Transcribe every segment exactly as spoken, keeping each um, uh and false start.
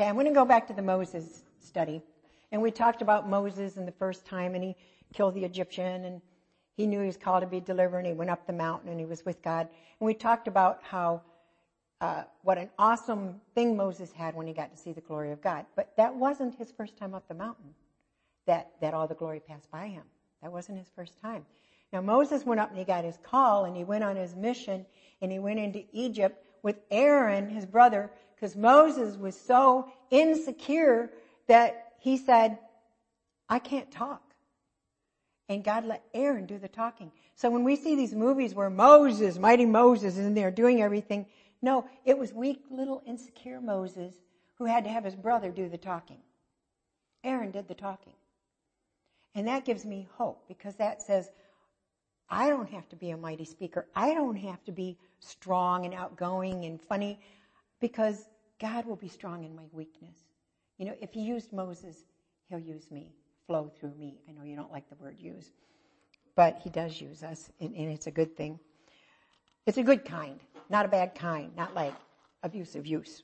Okay, I'm going to go back to the Moses study. And we talked about Moses and the first time, and he killed the Egyptian, and he knew he was called to be a deliverer, and he went up the mountain, and he was with God. And we talked about how, uh, what an awesome thing Moses had when he got to see the glory of God. But that wasn't his first time up the mountain, that, that all the glory passed by him. That wasn't his first time. Now, Moses went up and he got his call, and he went on his mission, and he went into Egypt with Aaron, his brother, because Moses was so insecure that he said, I can't talk. And God let Aaron do the talking. So when we see these movies where Moses, mighty Moses, is in there doing everything, no, it was weak, little, insecure Moses who had to have his brother do the talking. Aaron did the talking. And that gives me hope, because that says, I don't have to be a mighty speaker. I don't have to be strong and outgoing and funny, because God will be strong in my weakness. You know, if he used Moses, he'll use me, flow through me. I know you don't like the word use, but he does use us, and, and it's a good thing. It's a good kind, not a bad kind, not like abusive use.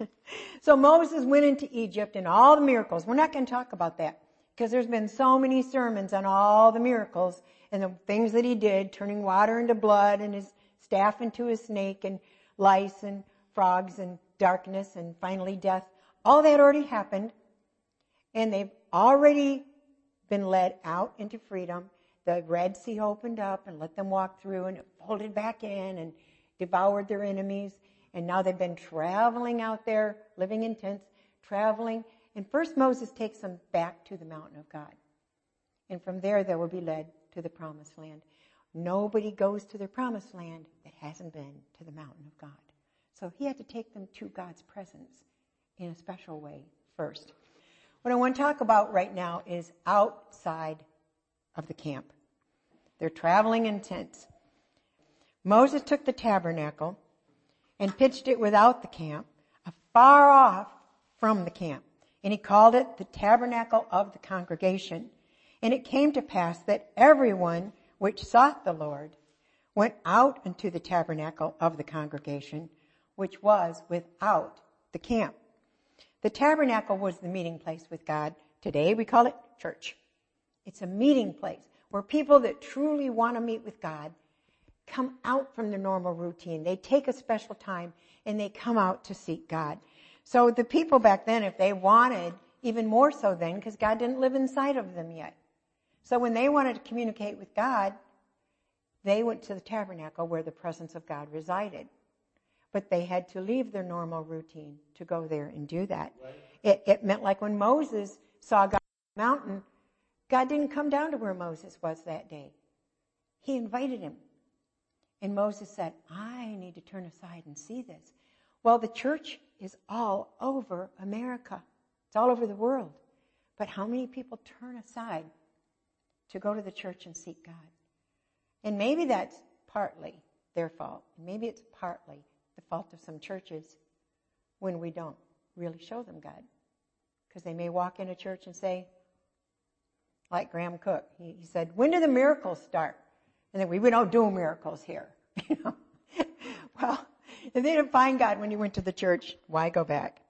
So Moses went into Egypt and all the miracles. We're not going to talk about that, because there's been so many sermons on all the miracles and the things that he did, turning water into blood and his staff into a snake and lice and frogs and darkness and finally death. All that already happened, and they've already been led out into freedom. The Red Sea opened up and let them walk through, and it folded back in and devoured their enemies. And now they've been traveling out there, living in tents, traveling. And first Moses takes them back to the mountain of God. And from there they will be led to the promised land. Nobody goes to their promised land that hasn't been to the mountain of God. So he had to take them to God's presence in a special way first. What I want to talk about right now is outside of the camp. They're traveling in tents. Moses took the tabernacle and pitched it without the camp, far off from the camp. And he called it the tabernacle of the congregation. And it came to pass that everyone which sought the Lord went out into the tabernacle of the congregation, which was without the camp. The tabernacle was the meeting place with God. Today we call it church. It's a meeting place where people that truly want to meet with God come out from their normal routine. They take a special time and they come out to seek God. So the people back then, if they wanted, even more so then, because God didn't live inside of them yet. So when they wanted to communicate with God, they went to the tabernacle where the presence of God resided. But they had to leave their normal routine to go there and do that. Right. It, it meant like when Moses saw God on the mountain, God didn't come down to where Moses was that day. He invited him. And Moses said, I need to turn aside and see this. Well, the church is all over America. It's all over the world. But how many people turn aside to go to the church and seek God? And maybe that's partly their fault. Maybe it's partly the fault of some churches when we don't really show them God. Because they may walk in a church and say, like Graham Cook, he, he said, when do the miracles start? And then we, we don't do miracles here. You know? Well, if they didn't find God when you went to the church, why go back?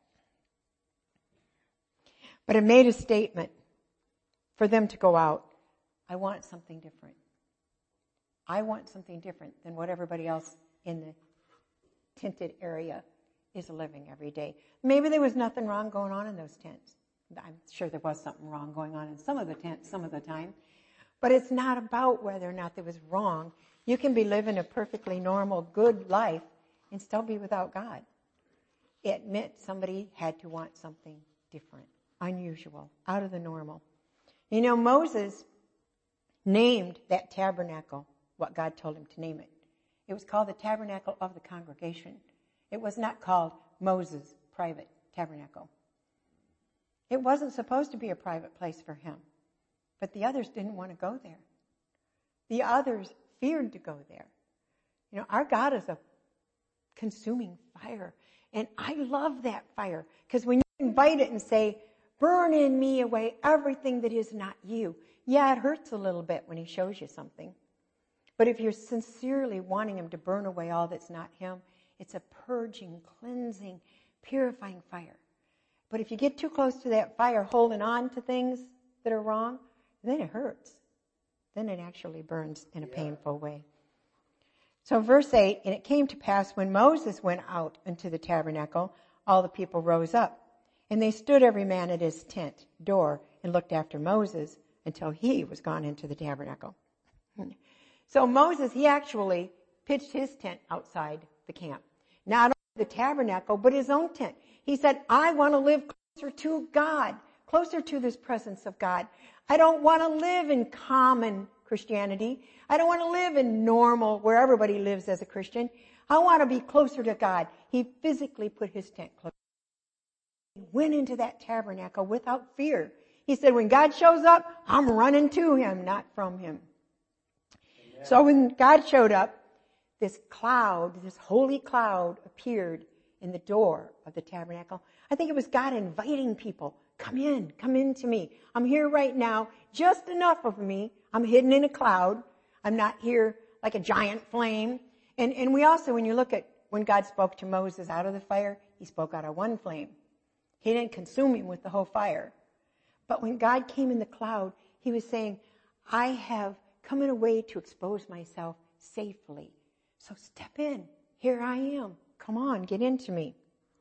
But it made a statement for them to go out. I want something different. I want something different than what everybody else in the tented area is living every day. Maybe there was nothing wrong going on in those tents. I'm sure there was something wrong going on in some of the tents some of the time. But it's not about whether or not there was wrong. You can be living a perfectly normal, good life and still be without God. It meant somebody had to want something different, unusual, out of the normal. You know, Moses named that tabernacle what God told him to name it. It was called the tabernacle of the congregation. It was not called Moses' private tabernacle. It wasn't supposed to be a private place for him. But the others didn't want to go there. The others feared to go there. You know, our God is a consuming fire. And I love that fire. Because when you invite it and say, burn in me away everything that is not you. Yeah, it hurts a little bit when he shows you something. But if you're sincerely wanting him to burn away all that's not him, it's a purging, cleansing, purifying fire. But if you get too close to that fire holding on to things that are wrong, then it hurts. Then it actually burns in a yeah. painful way. So verse eight, and it came to pass when Moses went out into the tabernacle, all the people rose up. And they stood every man at his tent door and looked after Moses until he was gone into the tabernacle. So Moses, he actually pitched his tent outside the camp. Not only the tabernacle, but his own tent. He said, I want to live closer to God, closer to this presence of God. I don't want to live in common Christianity. I don't want to live in normal, where everybody lives as a Christian. I want to be closer to God. He physically put his tent closer. He went into that tabernacle without fear. He said, when God shows up, I'm running to him, not from him. Amen. So when God showed up, this cloud, this holy cloud appeared in the door of the tabernacle. I think it was God inviting people, come in, come in to me. I'm here right now, just enough of me. I'm hidden in a cloud. I'm not here like a giant flame. And, and we also, when you look at when God spoke to Moses out of the fire, he spoke out of one flame. He didn't consume him with the whole fire. But when God came in the cloud, he was saying, I have come in a way to expose myself safely. So step in. Here I am. Come on, get into me.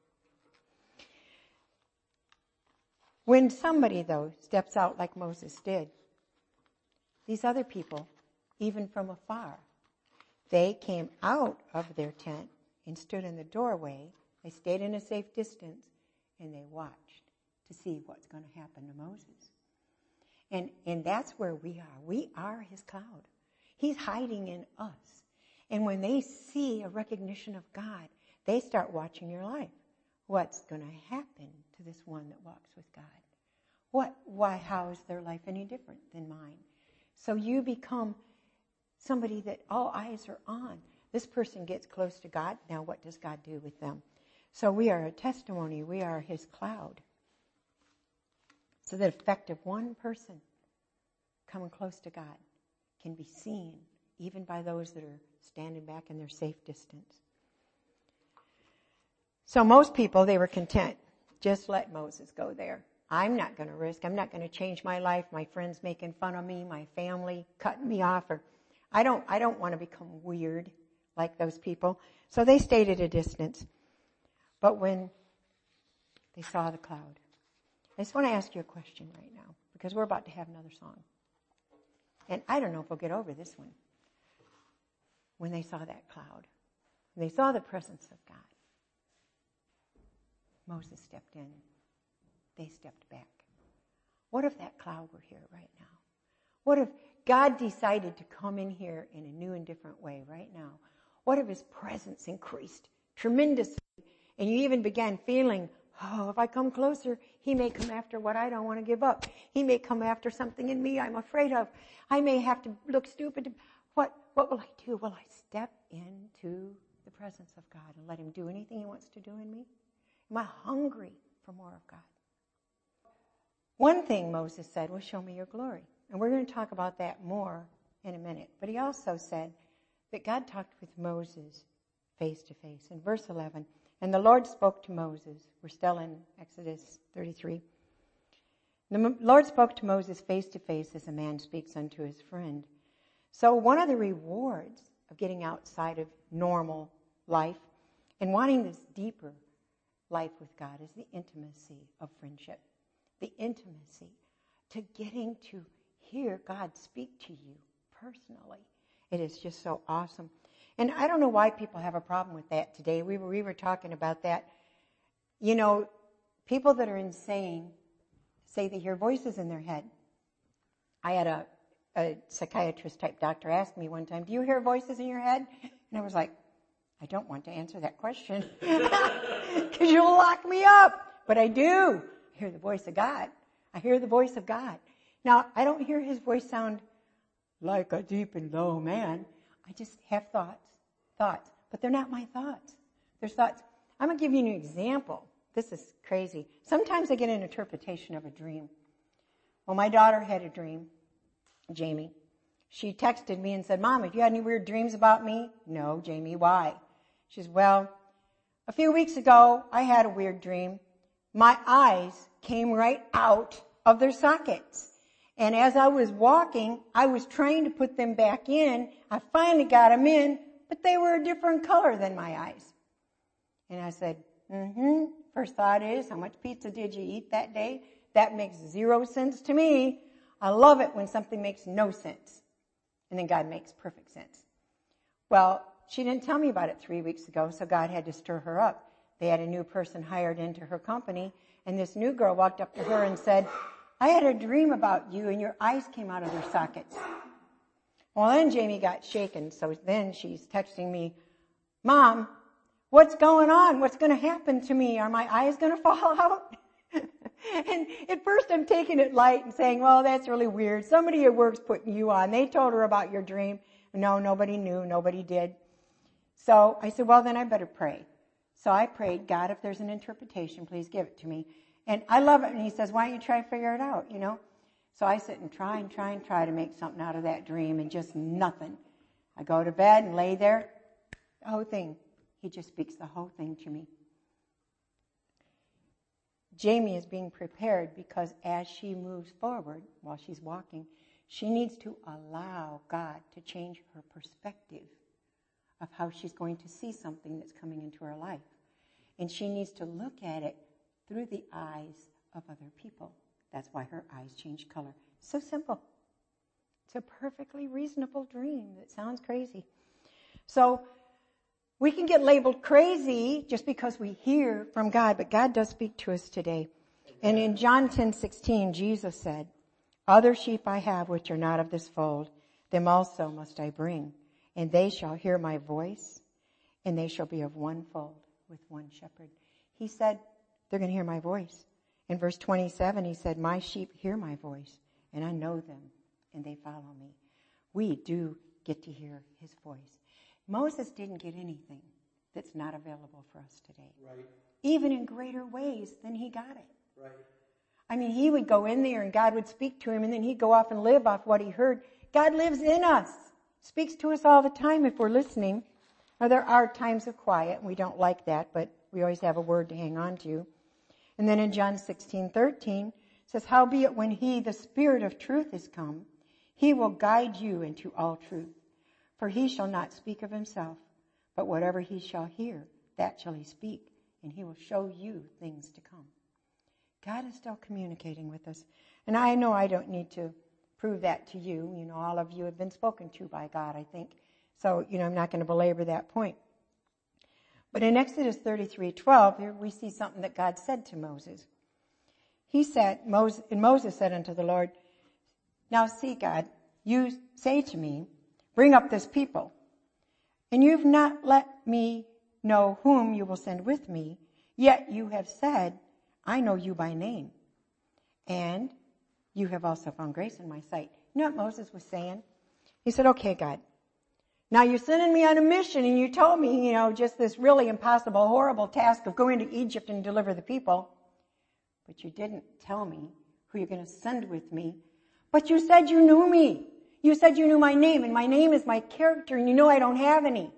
When somebody, though, steps out like Moses did, these other people, even from afar, they came out of their tent and stood in the doorway. They stayed in a safe distance, and they watched to see what's going to happen to Moses. And, and that's where we are. We are his cloud. He's hiding in us. And when they see a recognition of God, they start watching your life. What's going to happen to this one that walks with God? What, why, how is their life any different than mine? So you become somebody that all eyes are on. This person gets close to God. Now what does God do with them? So we are a testimony. We are his cloud. So the effect of one person coming close to God can be seen even by those that are standing back in their safe distance. So most people, they were content. Just let Moses go there. I'm not going to risk. I'm not going to change my life. My friends making fun of me, my family cutting me off. Or I don't, I don't want to become weird like those people. So they stayed at a distance. But when they saw the cloud, I just want to ask you a question right now, because we're about to have another song. And I don't know if we'll get over this one. When they saw that cloud, when they saw the presence of God, Moses stepped in. They stepped back. What if that cloud were here right now? What if God decided to come in here in a new and different way right now? What if his presence increased tremendously and you even began feeling, oh, if I come closer, he may come after what I don't want to give up. He may come after something in me I'm afraid of. I may have to look stupid. What, what will I do? Will I step into the presence of God and let him do anything he wants to do in me? Am I hungry for more of God? One thing Moses said was, show me your glory. And we're going to talk about that more in a minute. But he also said that God talked with Moses face to face. In verse eleven, and the Lord spoke to Moses. We're still in Exodus thirty-three. The Lord spoke to Moses face to face as a man speaks unto his friend. So one of the rewards of getting outside of normal life and wanting this deeper life with God is the intimacy of friendship. The intimacy to getting to hear God speak to you personally. It is just so awesome. And I don't know why people have a problem with that today. We were, we were talking about that. You know, people that are insane say they hear voices in their head. I had a, a psychiatrist type doctor ask me one time, do you hear voices in your head? And I was like, I don't want to answer that question because you'll lock me up. But I do. I hear the voice of God. I hear the voice of God. Now, I don't hear his voice sound like a deep and low man. I just have thoughts, thoughts. But they're not my thoughts. They're thoughts. I'm going to give you an example. This is crazy. Sometimes I get an interpretation of a dream. Well, my daughter had a dream, Jamie. She texted me and said, Mom, have you had any weird dreams about me? No, Jamie, why? She said, well, a few weeks ago, I had a weird dream. my eyes came right out of their sockets. And as I was walking, I was trying to put them back in. I finally got them in, but they were a different color than my eyes. And I said, mm-hmm. First thought is, how much pizza did you eat that day? That makes zero sense to me. I love it when something makes no sense. And then God makes perfect sense. Well, she didn't tell me about it three weeks ago, so God had to stir her up. They had a new person hired into her company, and this new girl walked up to her and said, I had a dream about you, and your eyes came out of their sockets. Well, then Jamie got shaken, so then she's texting me, Mom, what's going on? What's going to happen to me? Are my eyes going to fall out? And at first I'm taking it light and saying, well, that's really weird. Somebody at work's putting you on. They told her about your dream. No, nobody knew. Nobody did. So I said, well, then I better pray. So I prayed, God, if there's an interpretation, please give it to me. And I love it. And he says, why don't you try to figure it out, you know? So I sit and try and try and try to make something out of that dream, and just nothing. I go to bed and lay there. The whole thing. He just speaks the whole thing to me. Jamie is being prepared because as she moves forward while she's walking, she needs to allow God to change her perspective of how she's going to see something that's coming into her life. And she needs to look at it through the eyes of other people. That's why her eyes change color. So simple. It's a perfectly reasonable dream that sounds crazy. So we can get labeled crazy just because we hear from God, but God does speak to us today. And in John ten sixteen, Jesus said, other sheep I have which are not of this fold, them also must I bring, and they shall hear my voice, and they shall be of one fold with one shepherd. He said, they're going to hear my voice. In verse twenty-seven, he said, my sheep hear my voice, and I know them, and they follow me. We do get to hear his voice. Moses didn't get anything that's not available for us today. Right. Even in greater ways than he got it. Right. I mean, he would go in there and God would speak to him, and then he'd go off and live off what he heard. God lives in us. Speaks to us all the time if we're listening. Now, there are times of quiet, and we don't like that, but we always have a word to hang on to. And then in John sixteen thirteen, it says, howbeit when he, the Spirit of truth, is come, he will guide you into all truth. For he shall not speak of himself, but whatever he shall hear, that shall he speak, and he will show you things to come. God is still communicating with us. And I know I don't need to prove that to you. You know, all of you have been spoken to by God, I think. So, you know, I'm not going to belabor that point. But in Exodus thirty-three twelve, here we see something that God said to Moses. He said, Moses, and Moses said unto the Lord, now see, God, you say to me, bring up this people. And you've not let me know whom you will send with me, yet you have said, I know you by name. And you have also found grace in my sight. You know what Moses was saying? He said, okay, God, now you're sending me on a mission, and you told me, you know, just this really impossible, horrible task of going to Egypt and deliver the people. But you didn't tell me who you're going to send with me. But you said you knew me. You said you knew my name, and my name is my character, and you know I don't have any.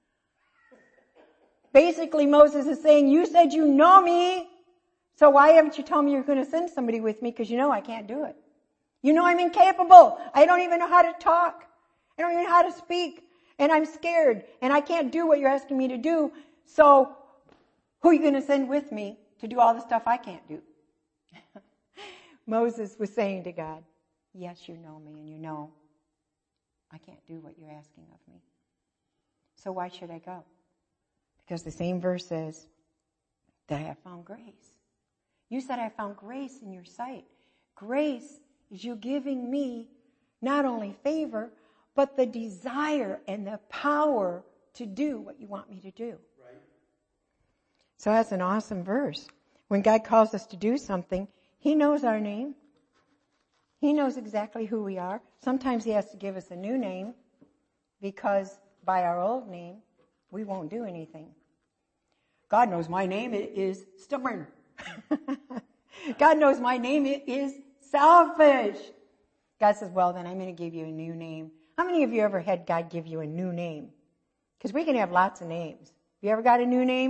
Basically, Moses is saying, you said you know me, so why haven't you told me you're going to send somebody with me? Because you know I can't do it. You know I'm incapable. I don't even know how to talk. I don't even know how to speak. And I'm scared, and I can't do what you're asking me to do. So who are you going to send with me to do all the stuff I can't do? Moses was saying to God, yes, you know me, and you know I can't do what you're asking of me. So why should I go? Because the same verse says that I have found grace. You said I found grace in your sight. Grace is you giving me not only favor, but the desire and the power to do what you want me to do. Right. So that's an awesome verse. When God calls us to do something, he knows our name. He knows exactly who we are. Sometimes he has to give us a new name because by our old name, we won't do anything. God knows my name is stubborn. God knows my name is selfish. God says, well, then I'm going to give you a new name. How many of you ever had God give you a new name? Because we can have lots of names. Have you ever got a new name?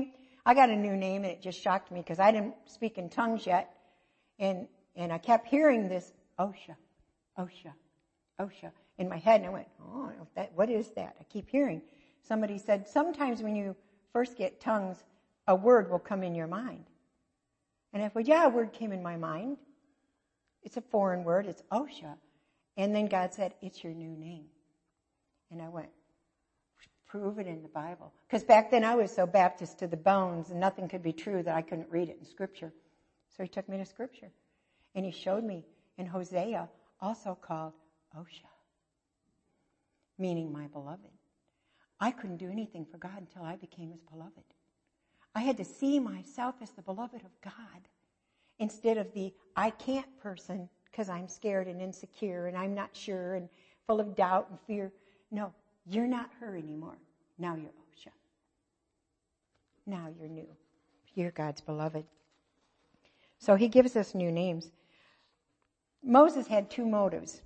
I got a new name, and it just shocked me because I didn't speak in tongues yet. And, and I kept hearing this, Osha, Osha, Osha, in my head. And I went, oh, that, what is that? I keep hearing. Somebody said, sometimes when you first get tongues, a word will come in your mind. And I thought, yeah, a word came in my mind. It's a foreign word. It's Osha. And then God said, it's your new name. And I went, prove it in the Bible. Because back then I was so Baptist to the bones, and nothing could be true that I couldn't read it in Scripture. So he took me to Scripture. And he showed me in Hosea, also called Osha, meaning my beloved. I couldn't do anything for God until I became his beloved. I had to see myself as the beloved of God instead of the I can't person because I'm scared and insecure and I'm not sure and full of doubt and fear. No, you're not her anymore. Now you're Osha. Now you're new. You're God's beloved. So he gives us new names. Moses had two motives.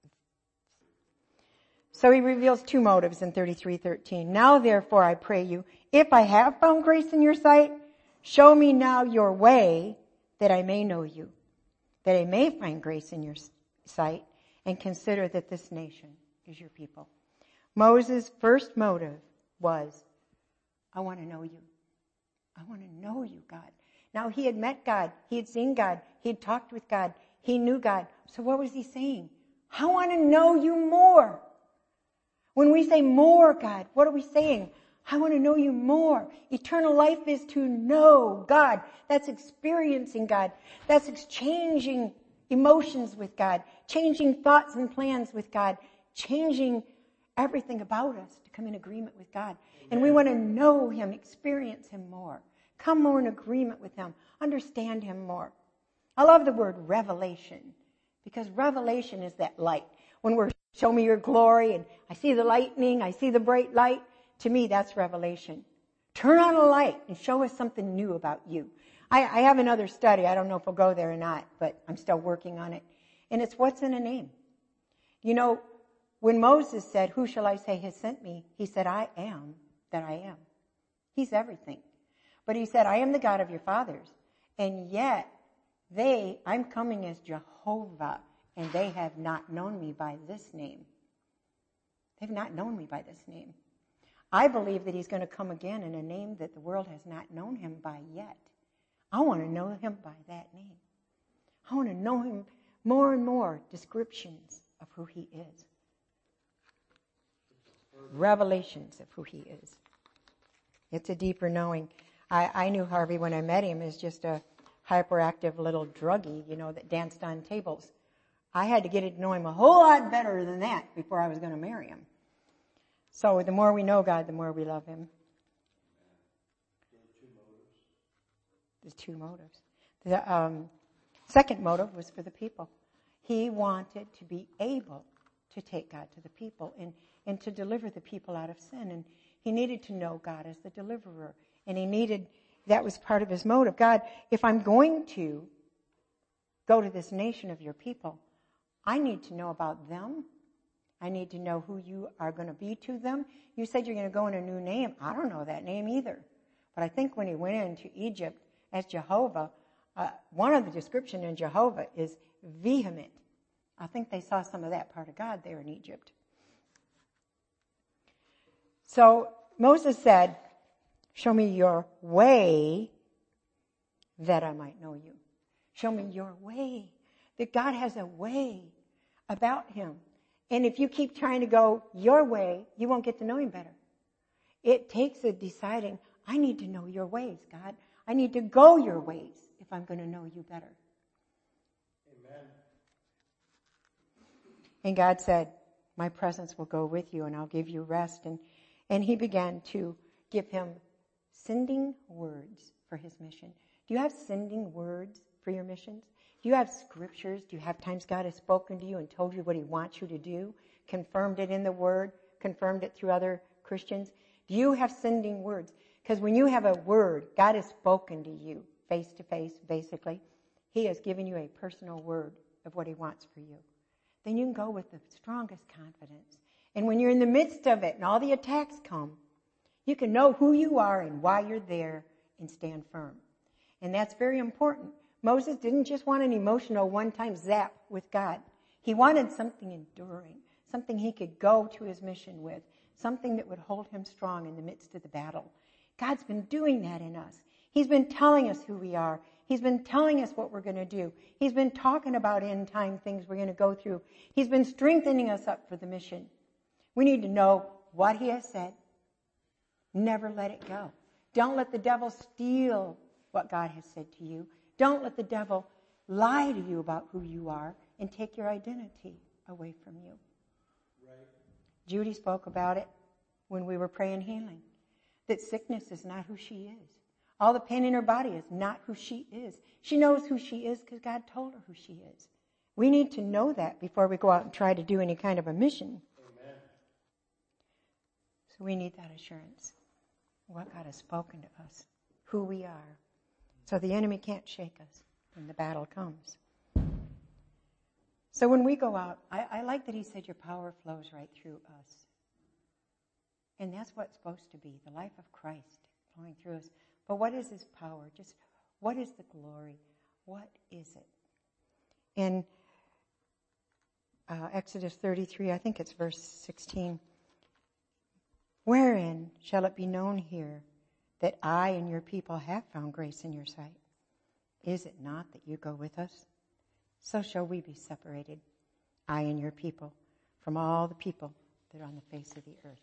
So he reveals two motives in thirty-three thirteen. Now therefore I pray you, if I have found grace in your sight, show me now your way that I may know you, that I may find grace in your sight, and consider that this nation is your people. Moses' first motive was, I want to know you. I want to know you, God. Now he had met God. He had seen God. He had talked with God. He knew God. So what was he saying? I want to know you more. When we say more, God, what are we saying? I want to know you more. Eternal life is to know God. That's experiencing God. That's exchanging emotions with God, changing thoughts and plans with God, changing everything about us to come in agreement with God. Amen. And we want to know him, experience him more, come more in agreement with him, understand him more. I love the word revelation because revelation is that light. When we're show me your glory and I see the lightning, I see the bright light, to me that's revelation. Turn on a light and show us something new about you. I, I have another study. I don't know if we'll go there or not, but I'm still working on it. And it's what's in a name. You know, when Moses said, who shall I say has sent me? He said, I am that I am. He's everything. But he said, I am the God of your fathers. And yet, they, I'm coming as Jehovah, and they have not known me by this name. They've not known me by this name. I believe that he's going to come again in a name that the world has not known him by yet. I want to know him by that name. I want to know him more and more, descriptions of who he is. Revelations of who he is. It's a deeper knowing. I, I knew Harvey when I met him as just a hyperactive little druggie, you know, that danced on tables. I had to get to know him a whole lot better than that before I was going to marry him. So the more we know God, the more we love him. There's two motives. The um, second motive was for the people. He wanted to be able to take God to the people and, and to deliver the people out of sin. And he needed to know God as the deliverer. And he needed, that was part of his motive. God, if I'm going to go to this nation of your people, I need to know about them. I need to know who you are going to be to them. You said you're going to go in a new name. I don't know that name either. But I think when he went into Egypt as Jehovah, uh, one of the descriptions in Jehovah is vehement. I think they saw some of that part of God there in Egypt. So Moses said, show me your way that I might know you. Show me your way. That God has a way about him. And if you keep trying to go your way, you won't get to know him better. It takes a deciding, I need to know your ways, God. I need to go your ways if I'm going to know you better. Amen. And God said, my presence will go with you and I'll give you rest. And, and he began to give him sending words for his mission. Do you have sending words for your missions? Do you have scriptures? Do you have times God has spoken to you and told you what he wants you to do? Confirmed it in the word? Confirmed it through other Christians? Do you have sending words? Because when you have a word, God has spoken to you face to face, basically. He has given you a personal word of what he wants for you. Then you can go with the strongest confidence. And when you're in the midst of it and all the attacks come, you can know who you are and why you're there and stand firm. And that's very important. Moses didn't just want an emotional one-time zap with God. He wanted something enduring, something he could go to his mission with, something that would hold him strong in the midst of the battle. God's been doing that in us. He's been telling us who we are. He's been telling us what we're going to do. He's been talking about end time things we're going to go through. He's been strengthening us up for the mission. We need to know what he has said. Never let it go. Don't let the devil steal what God has said to you. Don't let the devil lie to you about who you are and take your identity away from you. Right. Judy spoke about it when we were praying healing, that sickness is not who she is. All the pain in her body is not who she is. She knows who she is because God told her who she is. We need to know that before we go out and try to do any kind of a mission. Amen. So we need that assurance. What God has spoken to us, who we are. So the enemy can't shake us when the battle comes. So when we go out, I, I like that he said your power flows right through us. And that's what it's supposed to be, the life of Christ flowing through us. But what is his power? Just what is the glory? What is it? In uh, Exodus thirty-three, I think it's verse sixteen, wherein shall it be known here that I and your people have found grace in your sight? Is it not that you go with us? So shall we be separated, I and your people, from all the people that are on the face of the earth.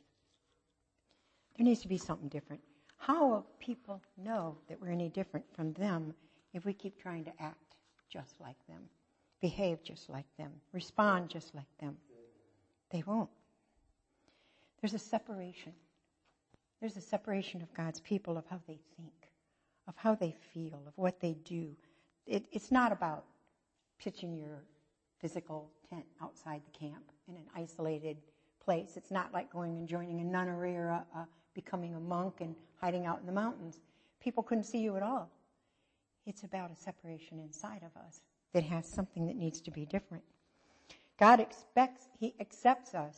There needs to be something different. How will people know that we're any different from them if we keep trying to act just like them, behave just like them, respond just like them? They won't. There's a separation. There's a separation of God's people, of how they think, of how they feel, of what they do. It, it's not about pitching your physical tent outside the camp in an isolated place. It's not like going and joining a nunnery or a, a, becoming a monk and hiding out in the mountains. People couldn't see you at all. It's about a separation inside of us that has something that needs to be different. God expects, he accepts us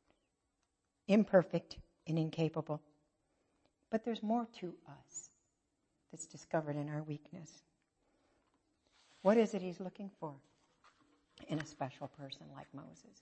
imperfect and incapable. But there's more to us that's discovered in our weakness. What is it he's looking for in a special person like Moses?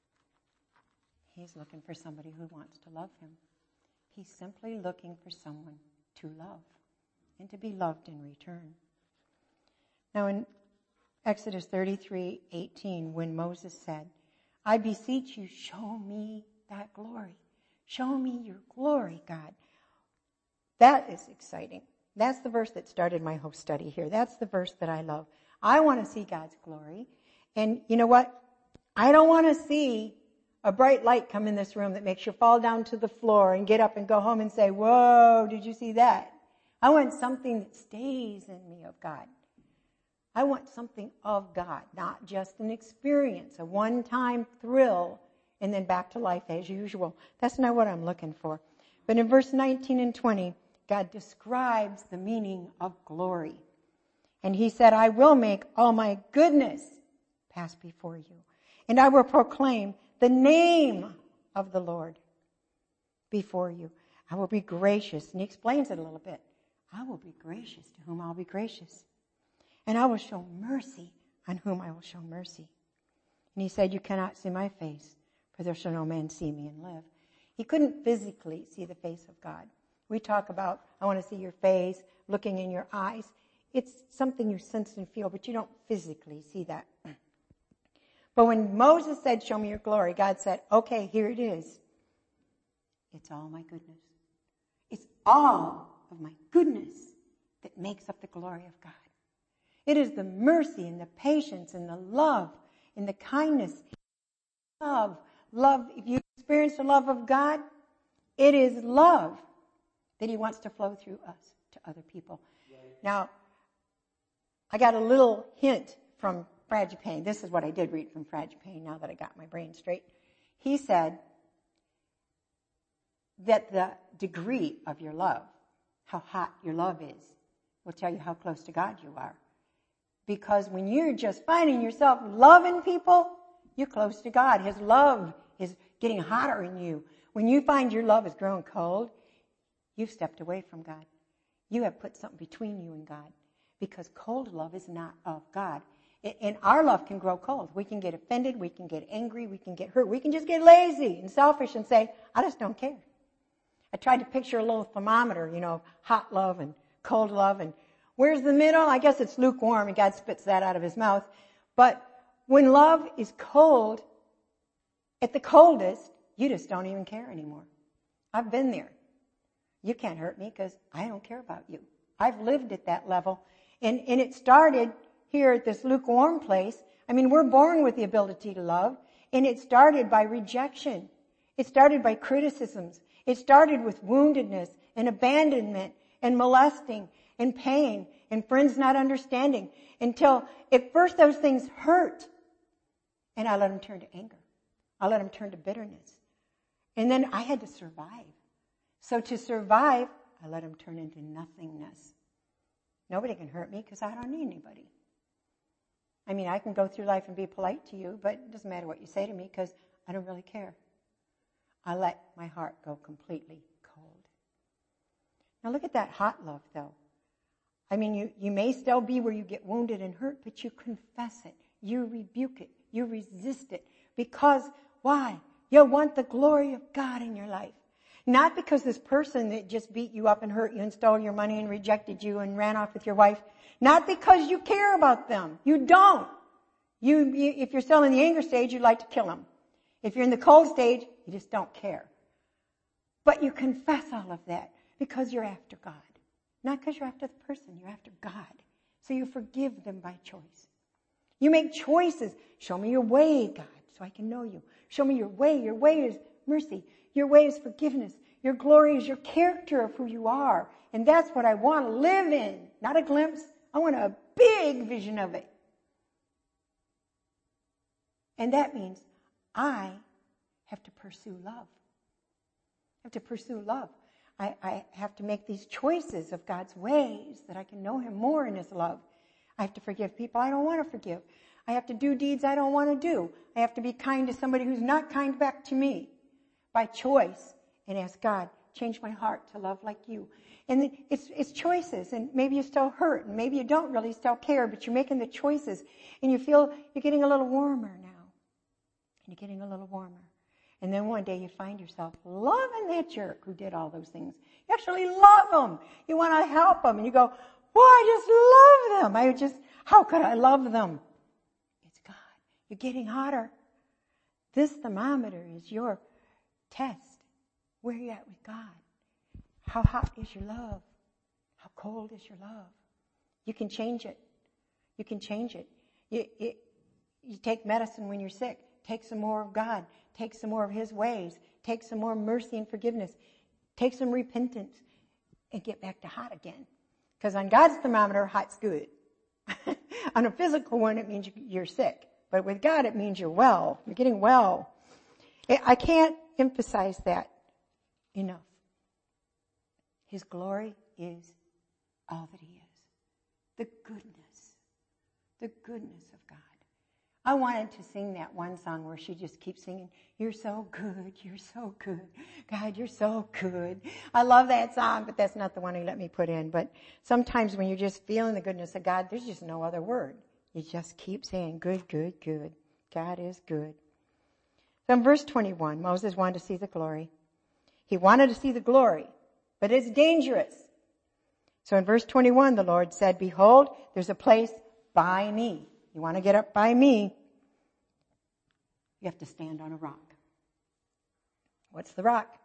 He's looking for somebody who wants to love him. He's simply looking for someone to love and to be loved in return. Now in Exodus thirty-three eighteen, when Moses said, I beseech you, show me that glory. Show me your glory, God. That is exciting. That's the verse that started my whole study here. That's the verse that I love. I want to see God's glory. And you know what? I don't want to see a bright light come in this room that makes you fall down to the floor and get up and go home and say, whoa, did you see that? I want something that stays in me of God. I want something of God, not just an experience, a one-time thrill, and then back to life as usual. That's not what I'm looking for. But in verse nineteen and twenty, God describes the meaning of glory. And he said, I will make all my goodness pass before you, and I will proclaim the name of the Lord before you. I will be gracious. And he explains it a little bit. I will be gracious to whom I'll be gracious. And I will show mercy on whom I will show mercy. And he said, you cannot see my face, for there shall no man see me and live. He couldn't physically see the face of God. We talk about, I want to see your face, looking in your eyes. It's something you sense and feel, but you don't physically see that. But when Moses said, show me your glory, God said, okay, here it is. It's all my goodness. It's all of my goodness that makes up the glory of God. It is the mercy and the patience and the love and the kindness. Love. Love. If you experience the love of God, it is love that he wants to flow through us to other people. Right. Now, I got a little hint from Fragipane. This is what I did read from Fragipane now that I got my brain straight. He said that the degree of your love, how hot your love is, will tell you how close to God you are. Because when you're just finding yourself loving people, you're close to God. His love is getting hotter in you. When you find your love has grown cold, you've stepped away from God. you have put something between you and God. Because cold love is not of God. And our love can grow cold. We can get offended. We can get angry. We can get hurt. We can just get lazy and selfish and say, I just don't care. I tried to picture a little thermometer, you know, hot love and cold love. And where's the middle? I guess it's lukewarm, and God spits that out of his mouth. But when love is cold, at the coldest, you just don't even care anymore. I've been there. You can't hurt me because I don't care about you. I've lived at that level. And, and it started here at this lukewarm place. I mean, we're born with the ability to love. And it started by rejection. It started by criticisms. It started with woundedness and abandonment and molesting and pain and friends not understanding. Until at first those things hurt. And I let them turn to anger. I let them turn to bitterness. And then I had to survive. So to survive, I let them turn into nothingness. Nobody can hurt me because I don't need anybody. I mean, I can go through life and be polite to you, but it doesn't matter what you say to me because I don't really care. I let my heart go completely cold. Now look at that hot love, though. I mean, you, you may still be where you get wounded and hurt, but you confess it. You rebuke it. You resist it. Because, why? You want the glory of God in your life. Not because this person that just beat you up and hurt you and stole your money and rejected you and ran off with your wife. Not because you care about them. You don't. You, you, if you're still in the anger stage, you'd like to kill them. If you're in the cold stage, you just don't care. But you confess all of that because you're after God. Not because you're after the person. You're after God. So you forgive them by choice. You make choices. Show me your way, God, so I can know you. Show me your way. Your way is mercy. Your way is forgiveness. Your glory is your character of who you are. And that's what I want to live in. Not a glimpse. I want a big vision of it. And that means I have to pursue love. I have to pursue love. I, I have to make these choices of God's ways that I can know him more in his love. I have to forgive people I don't want to forgive. I have to do deeds I don't want to do. I have to be kind to somebody who's not kind back to me. By choice, and ask God, change my heart to love like you. And it's, it's choices, and maybe you still hurt, and maybe you don't really still care, but you're making the choices, and you feel you're getting a little warmer now. And you're getting a little warmer. And then one day you find yourself loving that jerk who did all those things. You actually love them. You want to help them, and you go, well, I just love them. I just, how could I love them? It's God. You're getting hotter. This thermometer is your test. Where are you at with God? How hot is your love? How cold is your love? You can change it. You can change it. You, it, you take medicine when you're sick. Take some more of God. Take some more of his ways. Take some more mercy and forgiveness. Take some repentance and get back to hot again. Because on God's thermometer, hot's good. On a physical one, it means you're sick. But with God, it means you're well. You're getting well. I can't emphasize that enough. His glory is all that he is. The goodness. The goodness of God. I wanted to sing that one song where she just keeps singing, you're so good, you're so good. God, you're so good. I love that song, but that's not the one he let me put in. But sometimes when you're just feeling the goodness of God, there's just no other word. You just keep saying, good, good, good. God is good. So in verse twenty-one, Moses wanted to see the glory. He wanted to see the glory, but it's dangerous. So in verse twenty-one, the Lord said, behold, there's a place by me. You want to get up by me? You have to stand on a rock. What's the rock?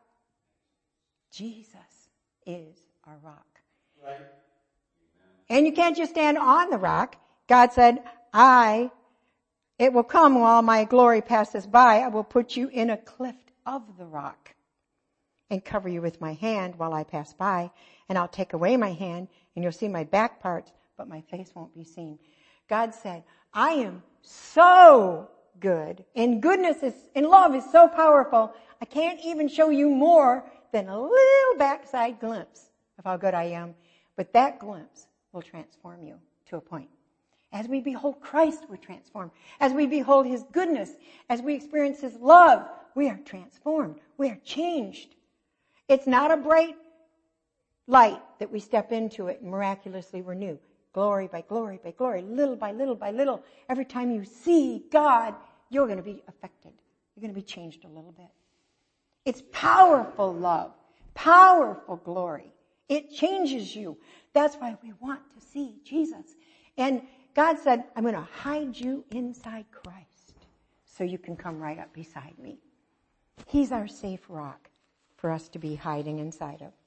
Jesus is our rock. Right. And you can't just stand on the rock. God said, I, it will come while my glory passes by. I will put you in a cleft of the rock and cover you with my hand while I pass by. And I'll take away my hand and you'll see my back parts, but my face won't be seen. God said, I am so good, and goodness is, and love is so powerful, I can't even show you more than a little backside glimpse of how good I am. But that glimpse will transform you to a point. As we behold Christ, we're transformed. As we behold his goodness, as we experience his love, we are transformed. We are changed. It's not a bright light that we step into it and miraculously renew. Glory by glory by glory, little by little by little. Every time you see God, you're going to be affected. You're going to be changed a little bit. It's powerful love, powerful glory. It changes you. That's why we want to see Jesus. And God said, I'm going to hide you inside Christ so you can come right up beside me. He's our safe rock for us to be hiding inside of.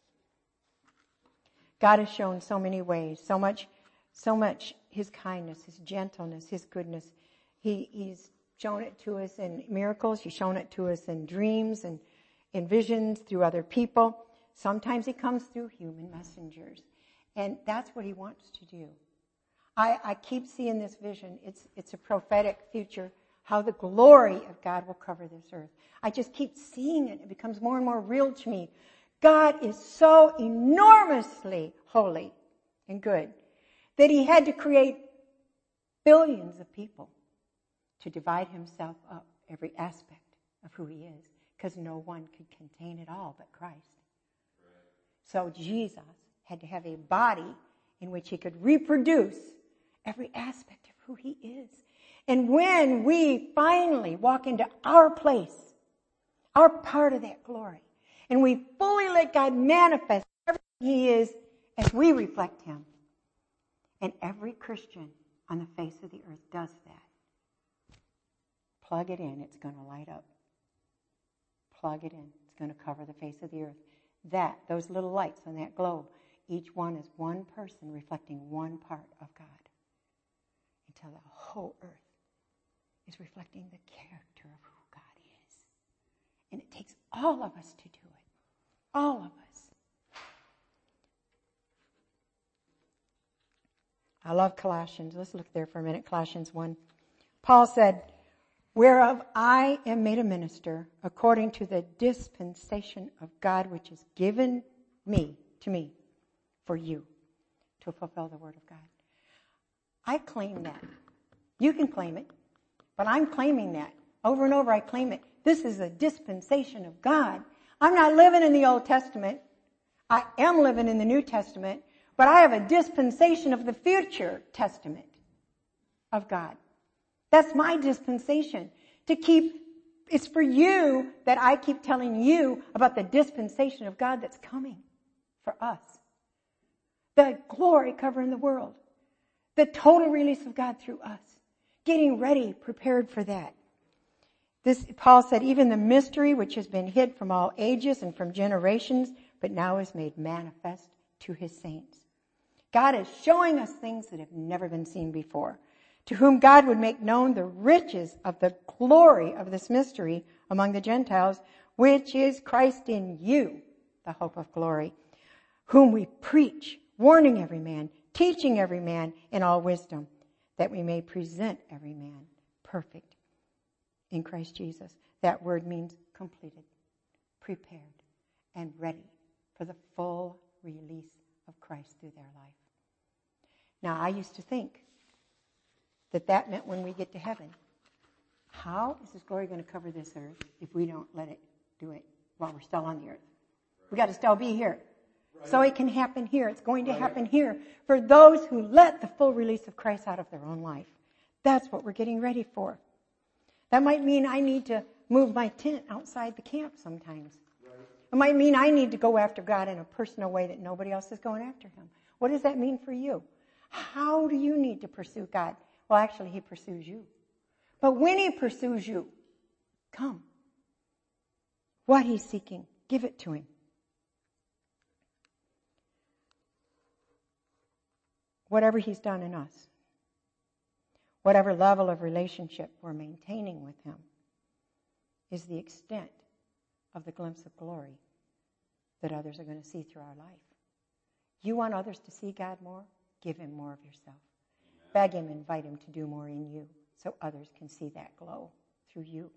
God has shown so many ways, so much, so much His kindness, His gentleness, His goodness. He, he's shown it to us in miracles. He's shown it to us in dreams and in visions through other people. Sometimes He comes through human messengers. And that's what He wants to do. I, I keep seeing this vision. It's, it's a prophetic future, how the glory of God will cover this earth. I just keep seeing it. It becomes more and more real to me. God is so enormously holy and good that He had to create billions of people to divide Himself up, every aspect of who He is, because no one could contain it all but Christ. So Jesus had to have a body in which He could reproduce every aspect of who He is. And when we finally walk into our place, our part of that glory, and we fully let God manifest everything He is as we reflect Him, and every Christian on the face of the earth does that, plug it in, it's going to light up. Plug it in, it's going to cover the face of the earth. That, those little lights on that globe, each one is one person reflecting one part of God. Until the whole earth is reflecting the character of who God is. And it takes all of us to do it. All of us. I love Colossians. Let's look there for a minute. Colossians one. Paul said, whereof I am made a minister according to the dispensation of God which is given me, to me, for you, to fulfill the word of God. I claim that. You can claim it, but I'm claiming that. Over and over I claim it. This is a dispensation of God. I'm not living in the Old Testament. I am living in the New Testament, but I have a dispensation of the future testament of God. That's my dispensation. To keep, it's for you that I keep telling you about the dispensation of God that's coming for us. The glory covering the world. The total release of God through us. Getting ready, prepared for that. This, Paul said, even the mystery which has been hid from all ages and from generations, but now is made manifest to His saints. God is showing us things that have never been seen before. To whom God would make known the riches of the glory of this mystery among the Gentiles, which is Christ in you, the hope of glory, whom we preach, warning every man, teaching every man in all wisdom, that we may present every man perfect in Christ Jesus. That word means completed, prepared, and ready for the full release of Christ through their life. Now, I used to think that that meant when we get to heaven. How is His glory going to cover this earth if we don't let it do it while we're still on the earth? We got to still be here. Right. So it can happen here. It's going to right. happen here for those who let the full release of Christ out of their own life. That's what we're getting ready for. That might mean I need to move my tent outside the camp sometimes. Right. It might mean I need to go after God in a personal way that nobody else is going after Him. What does that mean for you? How do you need to pursue God? Well, actually, He pursues you. But when He pursues you, come. What He's seeking, give it to Him. Whatever He's done in us, whatever level of relationship we're maintaining with Him, is the extent of the glimpse of glory that others are going to see through our life. You want others to see God more? Give Him more of yourself. Beg Him, invite Him to do more in you so others can see that glow through you.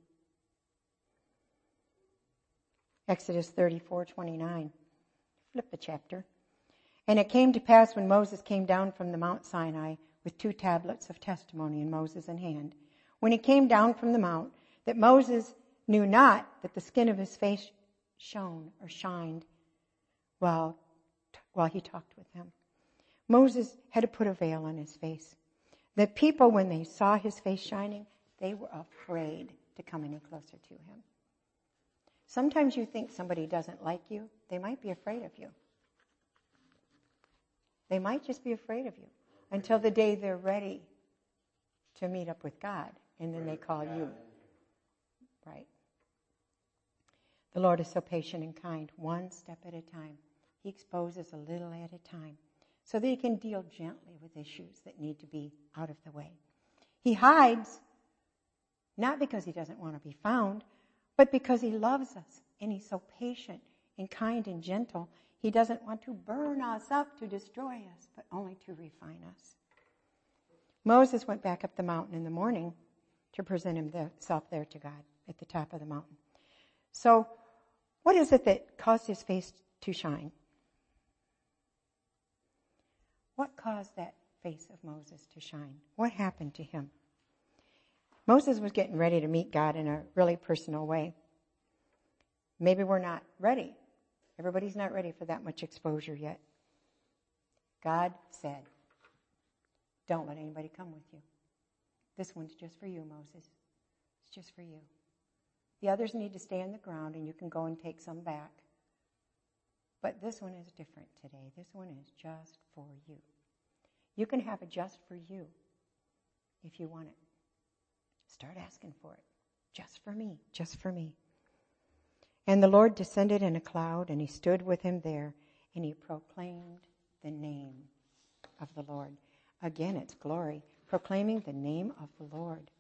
Exodus thirty-four twenty-nine. Flip the chapter. And it came to pass when Moses came down from the Mount Sinai with two tablets of testimony in Moses' hand, when he came down from the mount, that Moses knew not that the skin of his face shone or shined, while while he talked with him. Moses had to put a veil on his face. The people, when they saw his face shining, they were afraid to come any closer to him. Sometimes you think somebody doesn't like you. They might be afraid of you. They might just be afraid of you until the day they're ready to meet up with God, and then they call you. Right. The Lord is so patient and kind, one step at a time. He exposes a little at a time so that he can deal gently with issues that need to be out of the way. He hides, not because he doesn't want to be found, but because he loves us, and he's so patient and kind and gentle. He doesn't want to burn us up to destroy us, but only to refine us. Moses went back up the mountain in the morning to present himself there to God at the top of the mountain. So, what is it that caused his face to shine? What caused that face of Moses to shine? What happened to him? Moses was getting ready to meet God in a really personal way. Maybe we're not ready. Everybody's not ready for that much exposure yet. God said, don't let anybody come with you. This one's just for you, Moses. It's just for you. The others need to stay on the ground, and you can go and take some back. But this one is different today. This one is just for you. You can have it just for you if you want it. Start asking for it. Just for me. Just for me. And the Lord descended in a cloud, and he stood with him there, and he proclaimed the name of the Lord. Again, it's glory. Proclaiming the name of the Lord.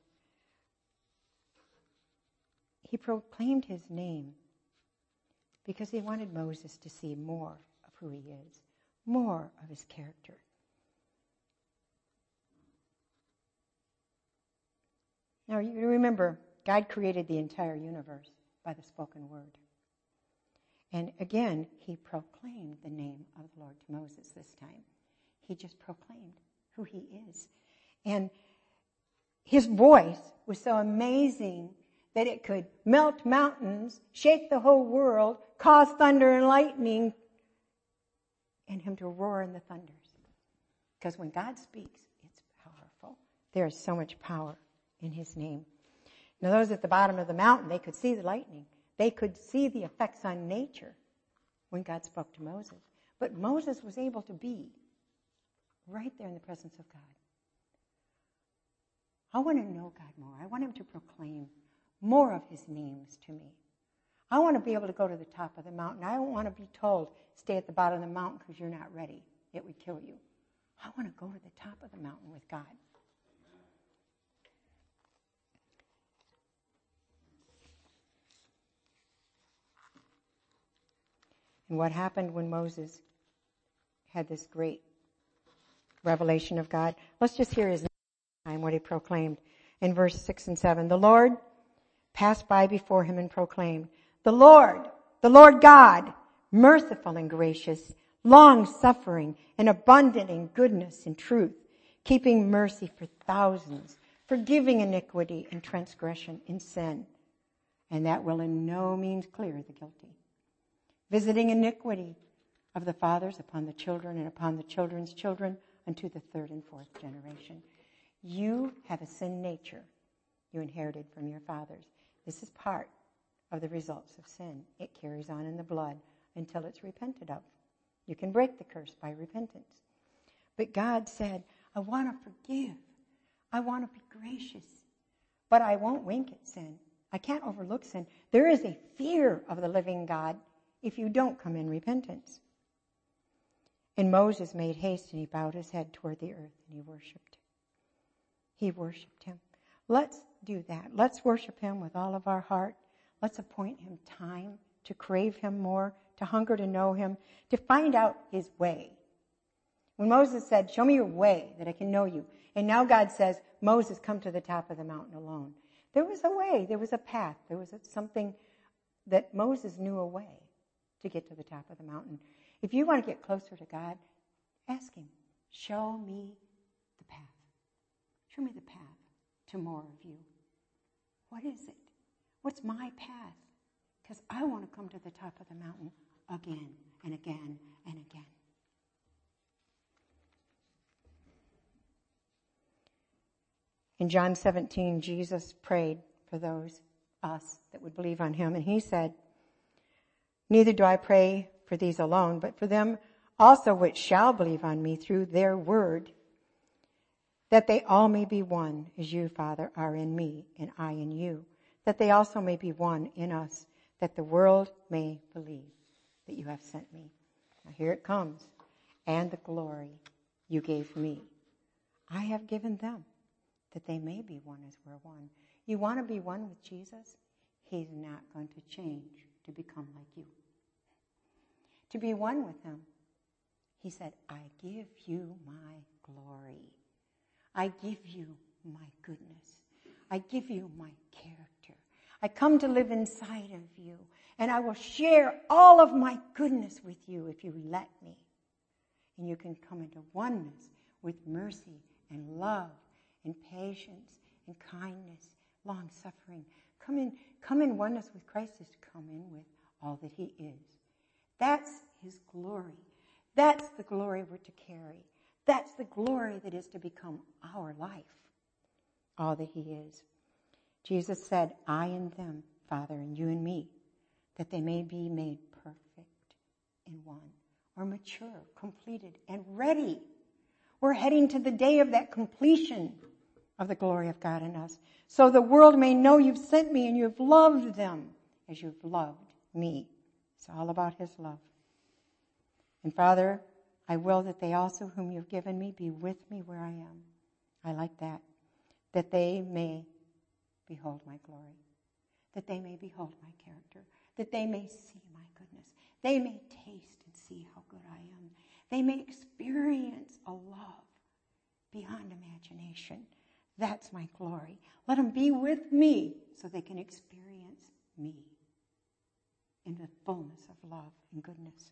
He proclaimed his name because he wanted Moses to see more of who he is, more of his character. Now, you remember, God created the entire universe by the spoken word. And again, he proclaimed the name of the Lord to Moses this time. He just proclaimed who he is. And his voice was so amazing that it could melt mountains, shake the whole world, cause thunder and lightning, and him to roar in the thunders. Because when God speaks, it's powerful. There is so much power in his name. Now, those at the bottom of the mountain, they could see the lightning. They could see the effects on nature when God spoke to Moses. But Moses was able to be right there in the presence of God. I want to know God more. I want him to proclaim more of his names to me. I want to be able to go to the top of the mountain. I don't want to be told, stay at the bottom of the mountain because you're not ready. It would kill you. I want to go to the top of the mountain with God. And what happened when Moses had this great revelation of God? Let's just hear his name, what he proclaimed in verse six and seven. The Lord passed by before him and proclaimed, the Lord, the Lord God, merciful and gracious, long-suffering and abundant in goodness and truth, keeping mercy for thousands, forgiving iniquity and transgression and sin, and that will in no means clear the guilty, visiting iniquity of the fathers upon the children and upon the children's children unto the third and fourth generation. You have a sin nature you inherited from your fathers. This is part of the results of sin. It carries on in the blood until it's repented of. You can break the curse by repentance. But God said, I want to forgive. I want to be gracious. But I won't wink at sin. I can't overlook sin. There is a fear of the living God if you don't come in repentance. And Moses made haste and he bowed his head toward the earth and he worshiped. He worshiped him. Let's do that. Let's worship him with all of our heart. Let's appoint him time to crave him more, to hunger to know him, to find out his way. When Moses said, show me your way that I can know you. And now God says, Moses, come to the top of the mountain alone. There was a way. There was a path. There was a, something that Moses knew a way to get to the top of the mountain. If you want to get closer to God, ask him, show me the path. Show me the path to more of you. What is it? What's my path? Because I want to come to the top of the mountain again and again and again. In John seventeen, Jesus prayed for those, us, that would believe on him. And he said, neither do I pray for these alone, but for them also which shall believe on me through their word, that they all may be one, as you, Father, are in me, and I in you, that they also may be one in us, that the world may believe that you have sent me. Now here it comes. And the glory you gave me, I have given them, that they may be one as we're one. You want to be one with Jesus? He's not going to change to become like you. To be one with him, he said, I give you my glory. I give you my goodness. I give you my character. I come to live inside of you, and I will share all of my goodness with you if you let me. And you can come into oneness with mercy and love and patience and kindness, long-suffering. Come in, come in oneness with Christ is to come in with all that he is. That's his glory. That's the glory we're to carry. That's the glory that is to become our life, all that he is. Jesus said, I and them, Father, and you and me, that they may be made perfect in one, or mature, completed, and ready. We're heading to the day of that completion of the glory of God in us, so the world may know you've sent me and you've loved them as you've loved me. It's all about his love. And Father, I will that they also whom you've given me be with me where I am. I like that. That they may behold my glory. That they may behold my character. That they may see my goodness. They may taste and see how good I am. They may experience a love beyond imagination. That's my glory. Let them be with me so they can experience me in the fullness of love and goodness.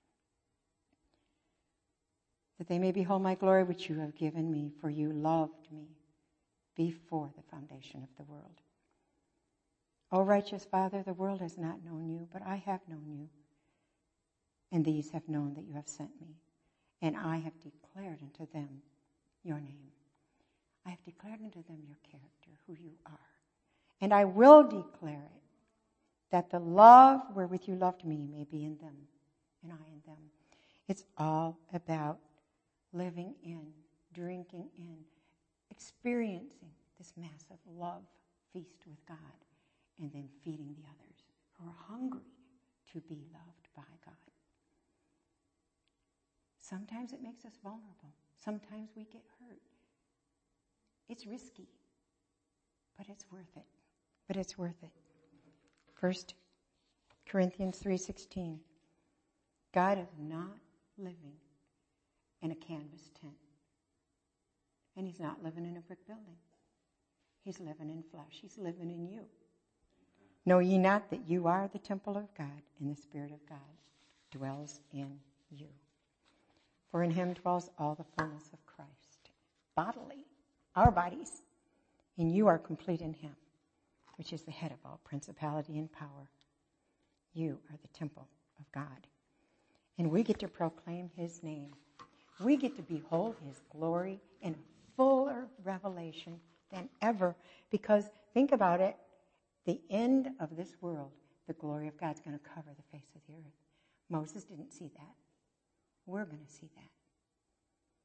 That they may behold my glory which you have given me, for you loved me before the foundation of the world. O righteous Father, the world has not known you, but I have known you. And these have known that you have sent me. And I have declared unto them your name. I have declared unto them your character, who you are. And I will declare it, that the love wherewith you loved me may be in them, and I in them. It's all about living in, drinking in, experiencing this massive love feast with God, and then feeding the others who are hungry to be loved by God. Sometimes it makes us vulnerable. Sometimes we get hurt. It's risky, but it's worth it. But it's worth it. First Corinthians three sixteen. God is not living in a canvas tent. And he's not living in a brick building. He's living in flesh. He's living in you. Know ye not that you are the temple of God, and the Spirit of God dwells in you? For in him dwells all the fullness of Christ, bodily, our bodies. And you are complete in him, which is the head of all principality and power. You are the temple of God. And we get to proclaim his name. We get to behold his glory in fuller revelation than ever. Because think about it, the end of this world, the glory of God's going to cover the face of the earth. Moses didn't see that. We're going to see that.